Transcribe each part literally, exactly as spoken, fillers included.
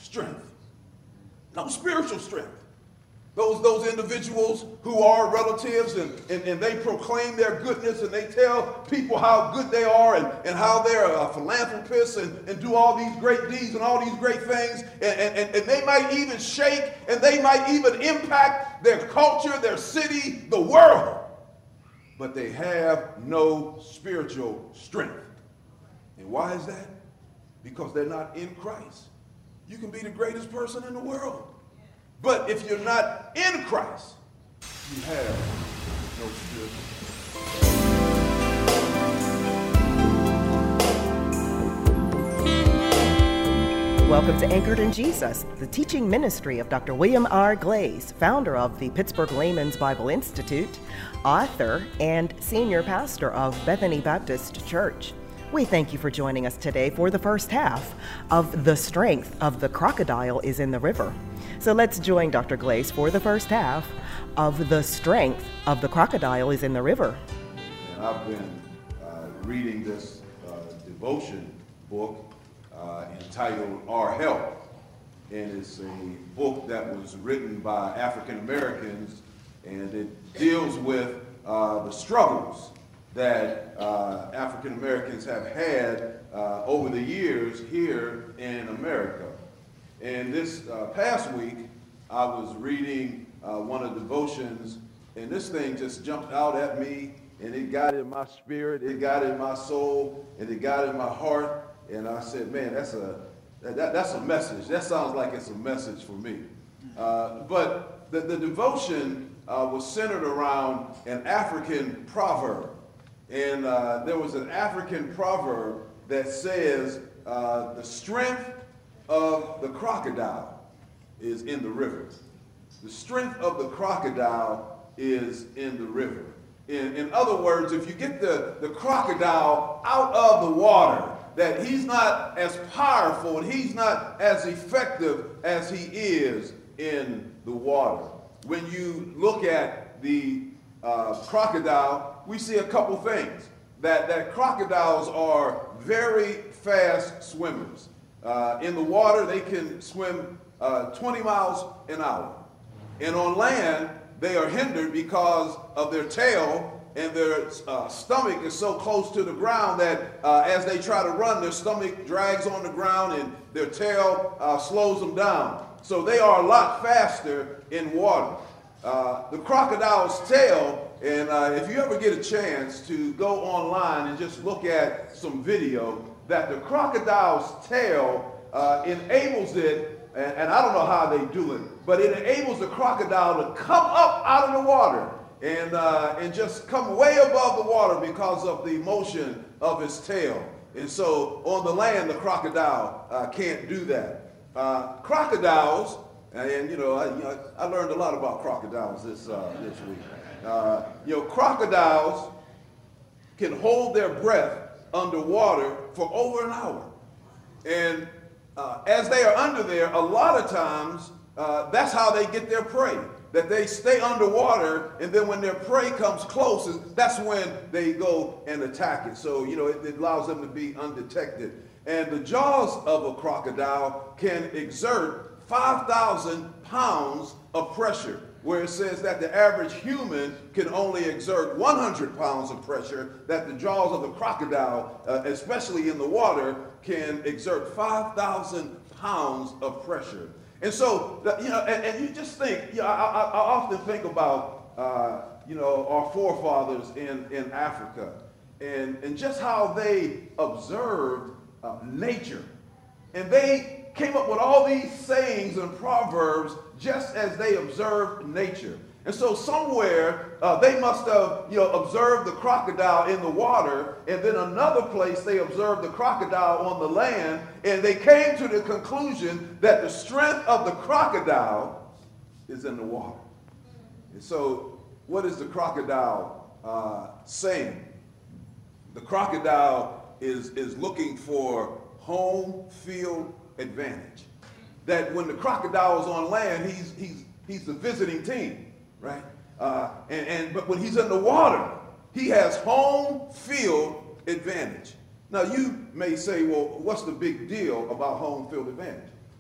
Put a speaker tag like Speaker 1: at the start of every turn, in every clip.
Speaker 1: strength. No spiritual strength. Those, those individuals who are relatives and, and, and they proclaim their goodness and they tell people how good they are and, and how they're a philanthropist and, and do all these great deeds and all these great things. And, and, and they might even shake and they might even impact their culture, their city, the world. But they have no spiritual strength. And why is that? Because they're not in Christ. You can be the greatest person in the world. But if you're not in Christ, you have no spiritual.
Speaker 2: Welcome to Anchored in Jesus, the teaching ministry of Doctor William R. Glaze, founder of the Pittsburgh Layman's Bible Institute, author, and senior pastor of Bethany Baptist Church. We thank you for joining us today for the first half of The Strength of the Crocodile is in the River. So let's join Doctor Glaze for the first half of The Strength of the Crocodile is in the River.
Speaker 1: And I've been uh, reading this uh, devotion book uh, entitled Our Help. And it's a book that was written by African Americans, and it deals with uh, the struggles that uh, African Americans have had uh, over the years here in America. And this uh, past week, I was reading uh, one of the devotions, and this thing just jumped out at me, and it got in my spirit, it got in my soul, and it got in my heart, and I said, man, that's a that, that's a message. That sounds like it's a message for me. Uh, but the, the devotion uh, was centered around an African proverb. And uh, there was an African proverb that says, uh, the strength of the crocodile is in the river. The strength of the crocodile is in the river. In, in other words, if you get the, the crocodile out of the water, that he's not as powerful and he's not as effective as he is in the water. When you look at the uh, crocodile, we see a couple things. That, that crocodiles are very fast swimmers. Uh, in the water, they can swim uh, twenty miles an hour. And on land, they are hindered because of their tail, and their uh, stomach is so close to the ground that uh, as they try to run, their stomach drags on the ground and their tail uh, slows them down. So they are a lot faster in water. Uh, the crocodile's tail, and uh, if you ever get a chance to go online and just look at some video, that the crocodile's tail uh, enables it, and, and I don't know how they do it, but it enables the crocodile to come up out of the water and, uh, and just come way above the water because of the motion of its tail. And so on the land, the crocodile uh, can't do that. Uh, crocodiles, and you know, I, you know, I learned a lot about crocodiles this, uh, this week. Uh, you know, crocodiles can hold their breath underwater for over an hour. And uh, as they are under there, a lot of times, uh, that's how they get their prey. That they stay underwater, and then when their prey comes close, that's when they go and attack it. So, you know, it, it allows them to be undetected. And the jaws of a crocodile can exert five thousand pounds of pressure, where it says that the average human can only exert one hundred pounds of pressure, that the jaws of the crocodile, uh, especially in the water, can exert five thousand pounds of pressure. And so, you know, and, and you just think, you know, I, I, I often think about, uh, you know, our forefathers in, in Africa and, and just how they observed uh, nature. And they came up with all these sayings and proverbs just as they observed nature. And so somewhere uh, they must have, you know, observed the crocodile in the water, and then another place they observed the crocodile on the land, and they came to the conclusion that the strength of the crocodile is in the water. And so what is the crocodile uh, saying? The crocodile is, is looking for home field advantage. That when the crocodile is on land, he's, he's, he's the visiting team. Right? Uh, and, and but when he's in the water, he has home field advantage. Now you may say, well, what's the big deal about home field advantage?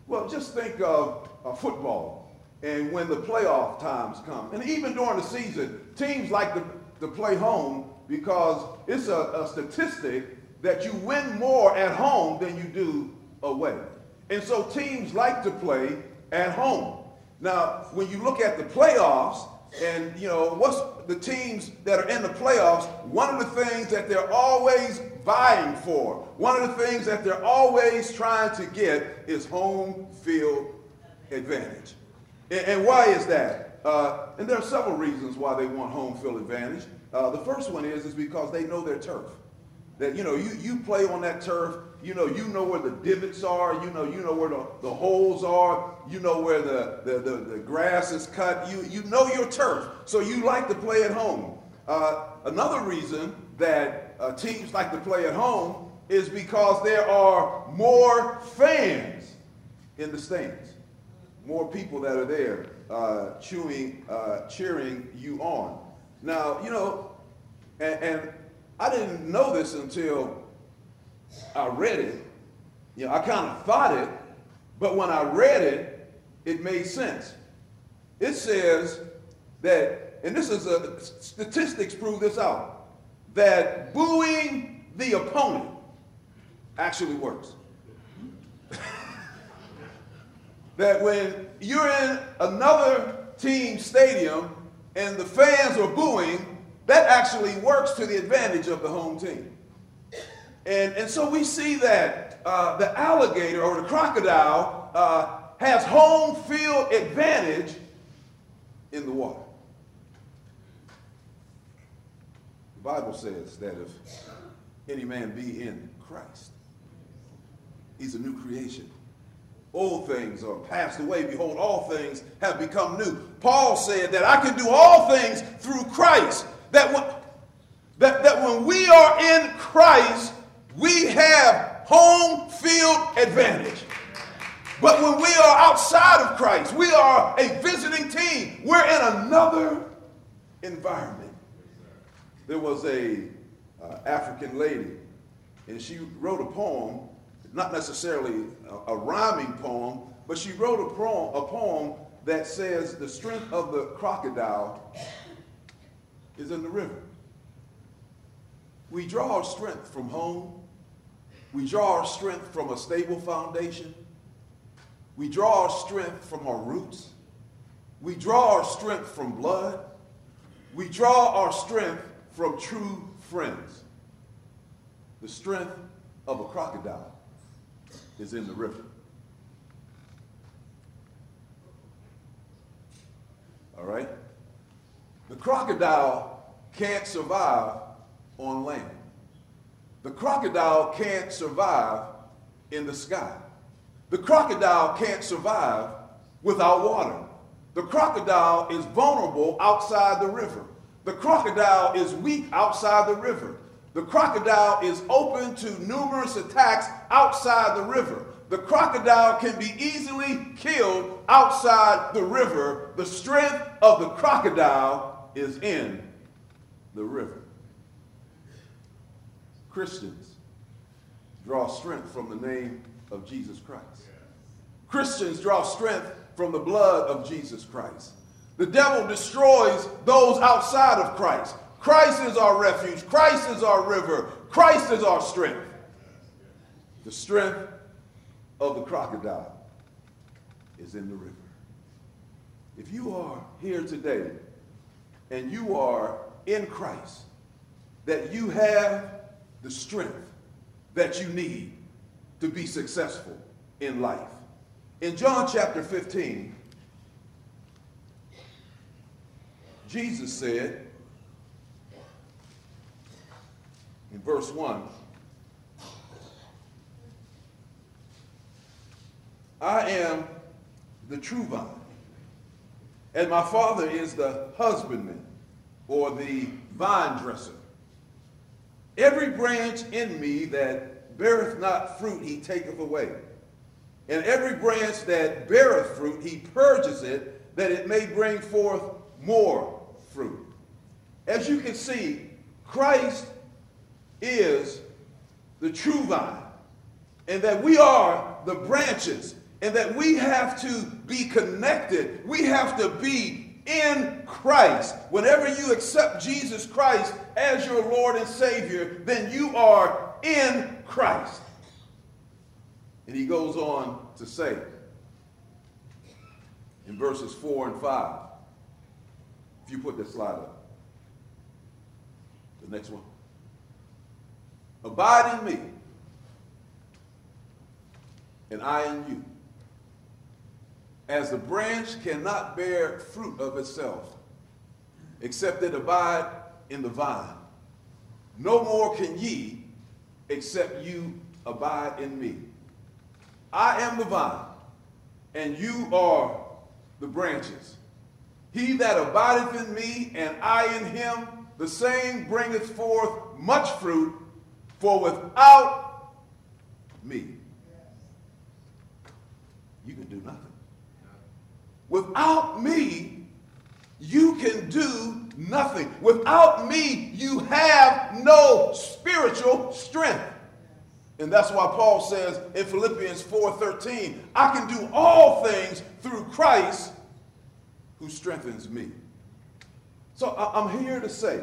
Speaker 1: Well, just think of uh, football, and when the playoff times come, and even during the season, teams like to, to play home because it's a, a statistic that you win more at home than you do away. And so teams like to play at home. Now, when you look at the playoffs, and you know, what's the teams that are in the playoffs, one of the things that they're always vying for, one of the things that they're always trying to get is home field advantage. And, and why is that? Uh, and there are several reasons why they want home field advantage. Uh, the first one is, is because they know their turf. That, you know, you, you play on that turf, you know, you know where the divots are, you know, you know where the, the holes are, you know where the, the, the, the grass is cut, you, you know your turf, so you like to play at home. Uh, another reason that uh, teams like to play at home is because there are more fans in the stands, more people that are there uh, chewing, uh, cheering you on. Now, you know, and, and I didn't know this until I read it. You know, I kind of thought it, but when I read it, it made sense. It says that, and this is a, statistics prove this out, that booing the opponent actually works. That when you're in another team's stadium and the fans are booing, that actually works to the advantage of the home team. And, and so we see that uh, the alligator or the crocodile uh, has home field advantage in the water. The Bible says that if any man be in Christ, he's a new creation. Old things are passed away. Behold, all things have become new. Paul said that I can do all things through Christ. That when, that, that when we are in Christ, we have home field advantage. But when we are outside of Christ, we are a visiting team. We're in another environment. There was a uh, African lady, and she wrote a poem, not necessarily a, a rhyming poem, but she wrote a poem, a poem that says the strength of the crocodile is in the river. We draw our strength from home. We draw our strength from a stable foundation. We draw our strength from our roots. We draw our strength from blood. We draw our strength from true friends. The strength of a crocodile is in the river. All right? The crocodile can't survive on land. The crocodile can't survive in the sky. The crocodile can't survive without water. The crocodile is vulnerable outside the river. The crocodile is weak outside the river. The crocodile is open to numerous attacks outside the river. The crocodile can be easily killed outside the river. The strength of the crocodile is in the river. Christians draw strength from the name of Jesus Christ. Christians draw strength from the blood of Jesus Christ. The devil destroys those outside of Christ. Christ is our refuge. Christ is our river. Christ is our strength. The strength of the crocodile is in the river. If you are here today and you are in Christ, that you have the strength that you need to be successful in life. In John chapter fifteen, Jesus said in verse one, I am the true vine, and my Father is the husbandman, or the vine dresser. Every branch in me that beareth not fruit, he taketh away. And every branch that beareth fruit, he purges it, that it may bring forth more fruit. As you can see, Christ is the true vine, and that we are the branches. and that we have to be connected. We have to be in Christ. Whenever you accept Jesus Christ as your Lord and Savior, then you are in Christ. And he goes on to say in verses four and five, if you put that slide up, the next one. Abide in me, and I in you. As the branch cannot bear fruit of itself, except it abide in the vine, no more can ye, except you abide in me. I am the vine, and you are the branches. He that abideth in me, and I in him, the same bringeth forth much fruit, for without me, you can do nothing. Without me, you can do nothing. Without me, you have no spiritual strength. And that's why Paul says in Philippians four thirteen, I can do all things through Christ who strengthens me. So I'm here to say,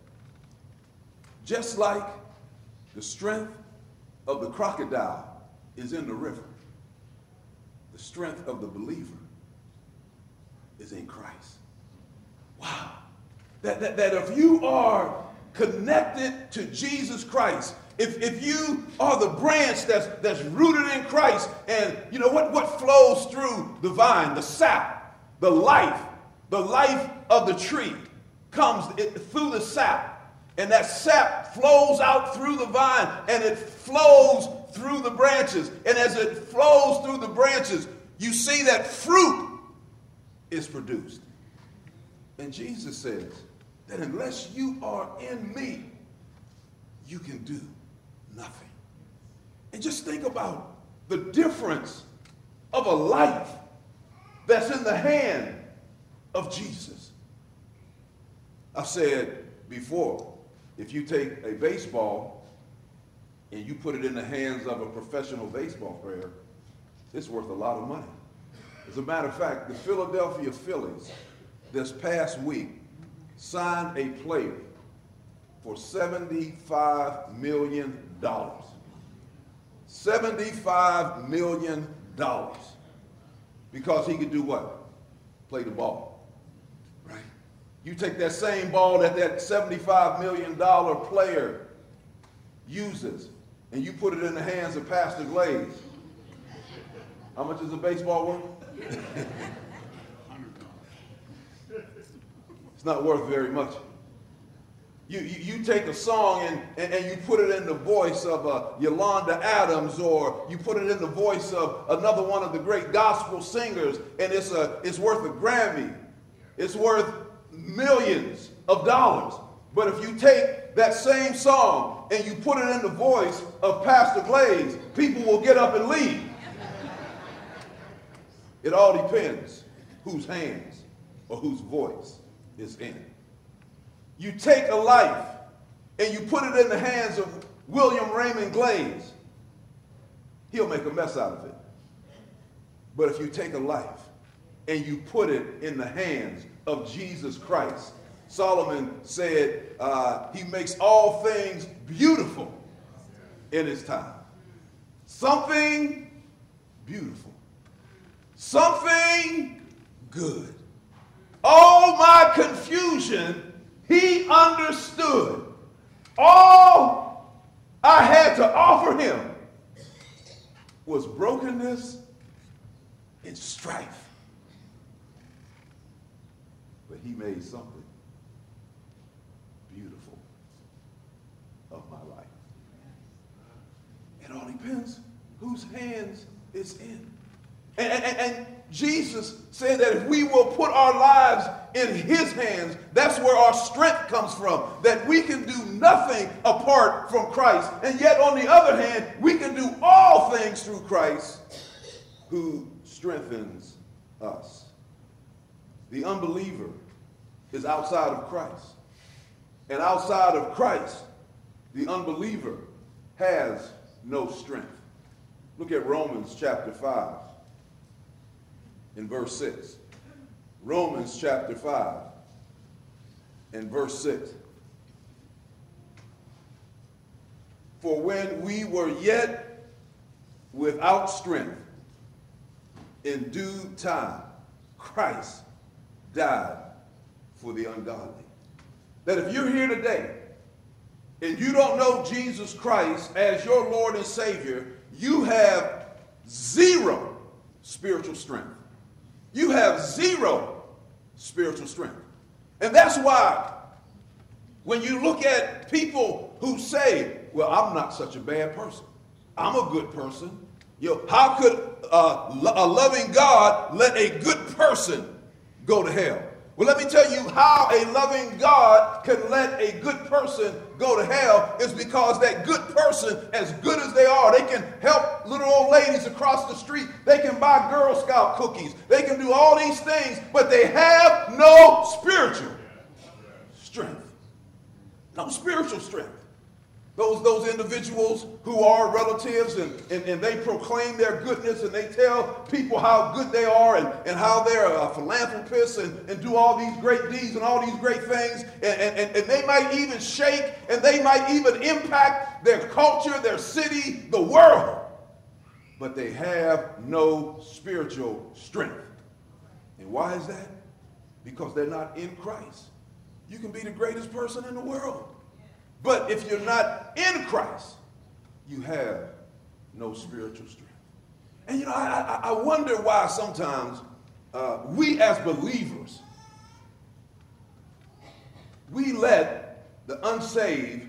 Speaker 1: just like the strength of the crocodile is in the river, the strength of the believer is in Christ. Wow. That, that, that if you are connected to Jesus Christ, if, if you are the branch that's, that's rooted in Christ, and you know what, what flows through the vine, the sap, the life, the life of the tree comes through the sap. And that sap flows out through the vine, and it flows through the branches. And as it flows through the branches, you see that fruit is produced. And Jesus says that unless you are in me, you can do nothing. And just think about the difference of a life that's in the hand of Jesus. I've said before, if you take a baseball and you put it in the hands of a professional baseball player, it's worth a lot of money. As a matter of fact, the Philadelphia Phillies this past week signed a player for seventy-five million dollars. seventy-five million dollars. Because he could do what? Play the ball. Right? You take that same ball that that seventy-five million dollars player uses, and you put it in the hands of Pastor Glaze. How much is a baseball worth? It's not worth very much. You, you, you take a song and, and, and you put it in the voice of uh, Yolanda Adams, or you put it in the voice of another one of the great gospel singers, and it's, a, it's worth a Grammy. It's worth millions of dollars. But if you take that same song and you put it in the voice of Pastor Glaze, people will get up and leave. It all depends whose hands or whose voice is in it. You take a life and you put it in the hands of William Raymond Glaze, he'll make a mess out of it. But if you take a life and you put it in the hands of Jesus Christ, Solomon said uh, he makes all things beautiful in his time. Something beautiful. Something good. All my confusion, he understood. All I had to offer him was brokenness and strife. But he made something beautiful of my life. It all depends whose hands it's in. And, and, and Jesus said that if we will put our lives in his hands, that's where our strength comes from. That we can do nothing apart from Christ. And yet, on the other hand, we can do all things through Christ who strengthens us. The unbeliever is outside of Christ. And outside of Christ, the unbeliever has no strength. Look at Romans chapter five in verse six. Romans chapter five and verse six. For when we were yet without strength, in due time, Christ died for the ungodly. That if you're here today and you don't know Jesus Christ as your Lord and Savior, you have zero spiritual strength. You have zero spiritual strength. And that's why when you look at people who say, well, I'm not such a bad person, I'm a good person. You know, how could uh, a loving God let a good person go to hell? Well, let me tell you how a loving God can let a good person go to hell is because that good person, as good as they are, they can help little old ladies across the street. They can buy Girl Scout cookies. They can do all these things, but they have no spiritual strength. No spiritual strength. Those, those individuals who are relatives and, and, and they proclaim their goodness and they tell people how good they are and, and how they're a philanthropist and, and do all these great deeds and all these great things. And, and, and they might even shake and they might even impact their culture, their city, the world. But they have no spiritual strength. And why is that? Because they're not in Christ. You can be the greatest person in the world. But if you're not in Christ, you have no spiritual strength. And you know, I, I, I wonder why sometimes uh, we as believers, we let the unsaved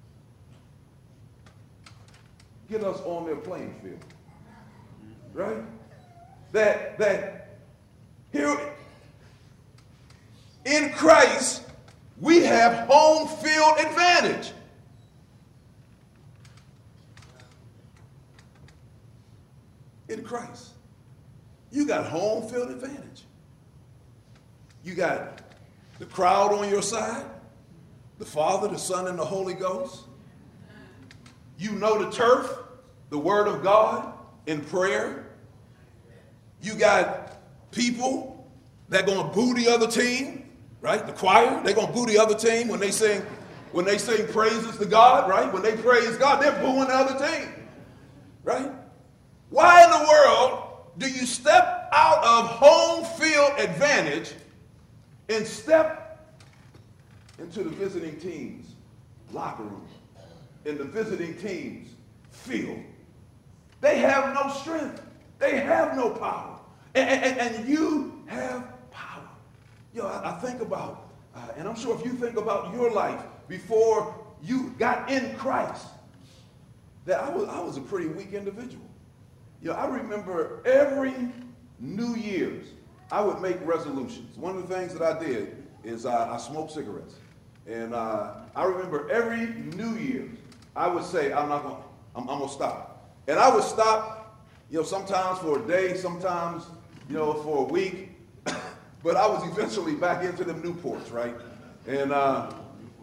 Speaker 1: get us on their playing field. Right? That, that here in Christ, we have home field advantage. In Christ, you got home field advantage. You got the crowd on your side, the Father, the Son, and the Holy Ghost. You know the turf, the Word of God in prayer. You got people that are going to boo the other team. Right? The choir, they're going to boo the other team when they sing, when they sing praises to God, right? When they praise God, they're booing the other team. Right? Why in the world do you step out of home field advantage and step into the visiting team's locker room, in the visiting team's field? They have no strength. They have no power. And, and, and you have power. You know, I, I think about, uh, and I'm sure if you think about your life before you got in Christ, that I was, I was a pretty weak individual. You know, I remember every New Year's, I would make resolutions. One of the things that I did is uh, I smoked cigarettes. And uh, I remember every New Year's, I would say, I'm not going to, I'm, I'm going to stop. And I would stop, you know, sometimes for a day, sometimes, you know, for a week. But I was eventually back into them Newports, right? And uh,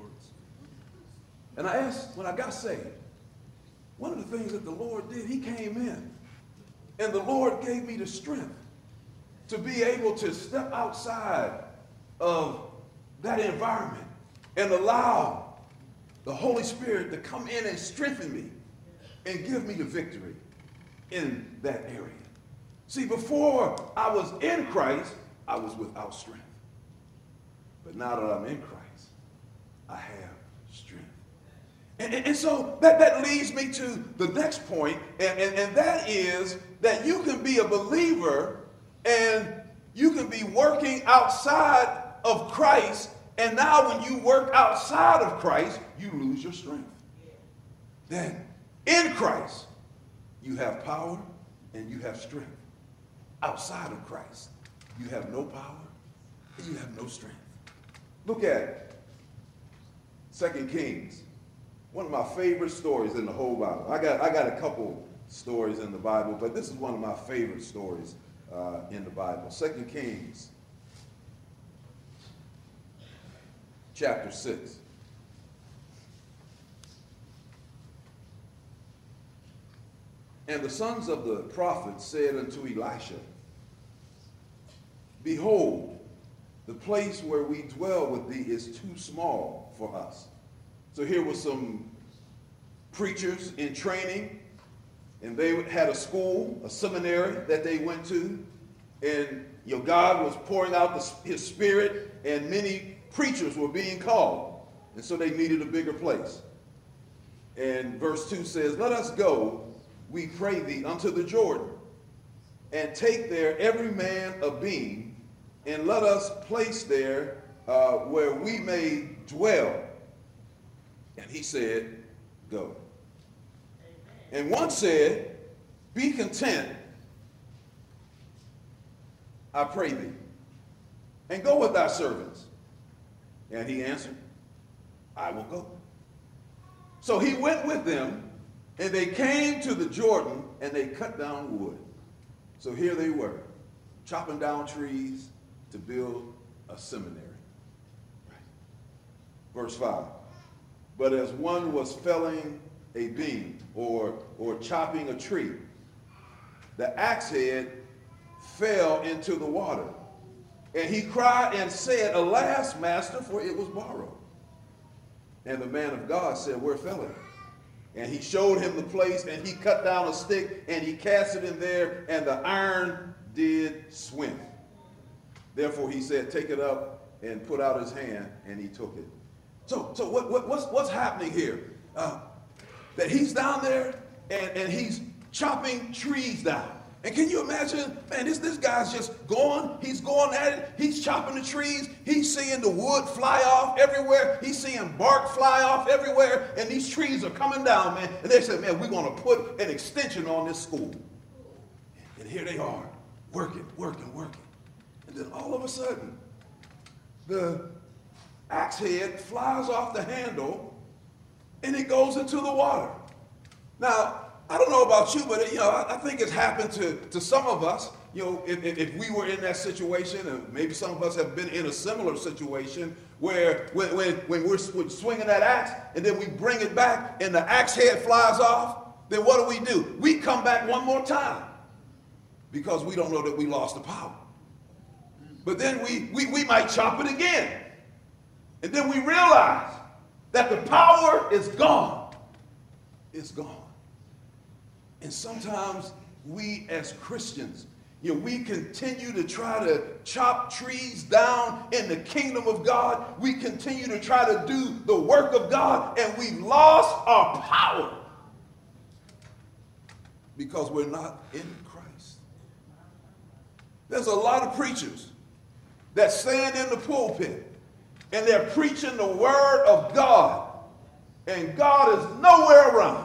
Speaker 1: and I asked, when I got saved, one of the things that the Lord did, he came in. And the Lord gave me the strength to be able to step outside of that environment and allow the Holy Spirit to come in and strengthen me and give me the victory in that area. See, before I was in Christ, I was without strength. But now that I'm in Christ, I have strength. And, and, and so that, that leads me to the next point, and, and, and that is that you can be a believer and you can be working outside of Christ, and now when you work outside of Christ, you lose your strength. Then, in Christ, you have power and you have strength. Outside of Christ, you have no power and you have no strength. Look at Second Kings, one of my favorite stories in the whole Bible. I got, I got a couple stories in the Bible, but this is one of my favorite stories uh, in the Bible. Second Kings, chapter six. And the sons of the prophets said unto Elisha, behold, the place where we dwell with thee is too small for us. So here were some preachers in training, and they had a school, a seminary that they went to, and you know, God was pouring out the, his spirit, and many preachers were being called, and so they needed a bigger place. And verse two says, let us go, we pray thee, unto the Jordan, and take there every man a beam, and let us place there uh, where we may dwell. And he said, go. And one said, be content, I pray thee, and go with thy servants. And he answered, I will go. So he went with them, and they came to the Jordan, and they cut down wood. So here they were, chopping down trees to build a seminary. Right. Verse five, but as one was felling a beam or, or chopping a tree, the axe head fell into the water. And he cried and said, alas, master, for it was borrowed. And the man of God said, where fell it? And he showed him the place, and he cut down a stick, and he cast it in there, and the iron did swim. Therefore he said, take it up, and put out his hand, and he took it. So, so what, what, what's, what's happening here? Uh, that he's down there, and, and he's chopping trees down. And can you imagine, man, this, this guy's just going, he's going at it, he's chopping the trees, he's seeing the wood fly off everywhere, he's seeing bark fly off everywhere, and these trees are coming down, man. And they said, man, we're going to put an extension on this school. And here they are, working, working, working. And then all of a sudden, the axe head flies off the handle, and it goes into the water. Now, I don't know about you, but you know, I, I think it's happened to, to some of us. You know, if, if, if we were in that situation, and maybe some of us have been in a similar situation where when, when, when we're, we're swinging that axe and then we bring it back and the axe head flies off, then what do we do? We come back one more time because we don't know that we lost the power. But then we, we, we might chop it again. And then we realize that the power is gone. It's gone. And sometimes we as Christians, you know, we continue to try to chop trees down in the kingdom of God. We continue to try to do the work of God, and we've lost our power because we're not in Christ. There's a lot of preachers that stand in the pulpit, and they're preaching the word of God, and God is nowhere around.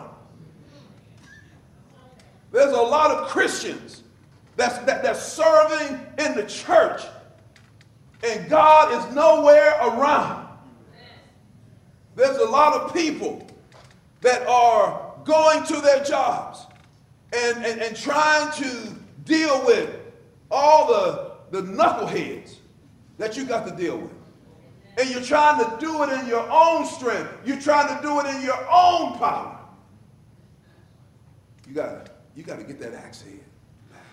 Speaker 1: There's a lot of Christians that's, that, that's serving in the church, and God is nowhere around. There's a lot of people that are going to their jobs and, and, and trying to deal with all the, the knuckleheads that you got to deal with. And you're trying to do it in your own strength. You're trying to do it in your own power. You got to You got to get that axe head back.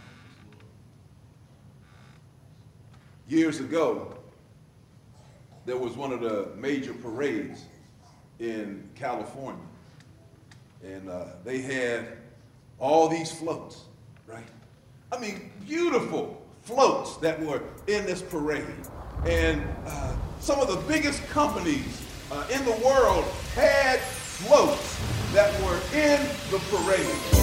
Speaker 1: Years ago, there was one of the major parades in California. And uh, they had all these floats, right? I mean, beautiful floats that were in this parade. And uh, some of the biggest companies uh, in the world had floats that were in the parade.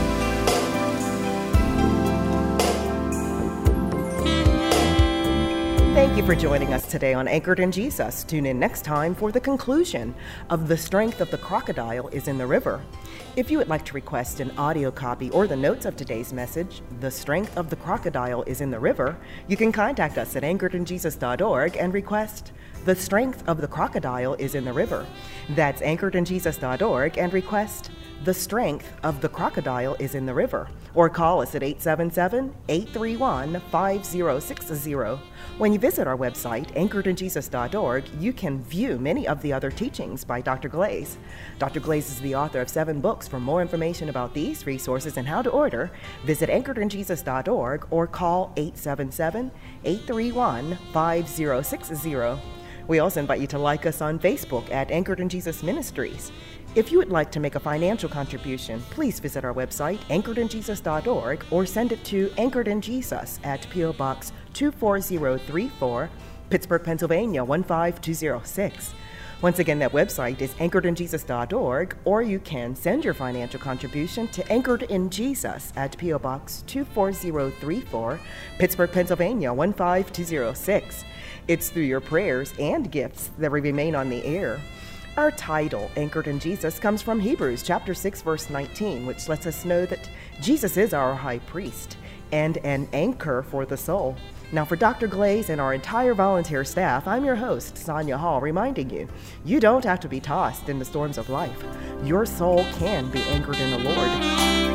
Speaker 2: Thank you for joining us today on Anchored in Jesus. Tune in next time for the conclusion of The Strength of the Crocodile is in the River. If you would like to request an audio copy or the notes of today's message, The Strength of the Crocodile is in the River, you can contact us at anchored in jesus dot org and request The Strength of the Crocodile is in the River. That's anchored in jesus dot org and request The strength of the crocodile is in the river. Or call us at eight seven seven, eight three one, five zero six zero. When you visit our website, anchored in jesus dot org, you can view many of the other teachings by Doctor Glaze. Doctor Glaze is the author of seven books. For more information about these resources and how to order, visit anchored in jesus dot org or call eight seven seven, eight three one, five zero six zero. We also invite you to like us on Facebook at Anchored in Jesus Ministries. If you would like to make a financial contribution, please visit our website, anchored in jesus dot org, or send it to Anchored in Jesus at P O Box two four zero three four, Pittsburgh, Pennsylvania one five two zero six. Once again, that website is anchored in jesus dot org, or you can send your financial contribution to Anchored in Jesus at P O Box two four zero three four, Pittsburgh, Pennsylvania one five two zero six. It's through your prayers and gifts that we remain on the air. Our title, Anchored in Jesus, comes from Hebrews chapter six, verse nineteen, which lets us know that Jesus is our high priest and an anchor for the soul. Now, for Doctor Glaze and our entire volunteer staff, I'm your host, Sonia Hall, reminding you, you don't have to be tossed in the storms of life. Your soul can be anchored in the Lord.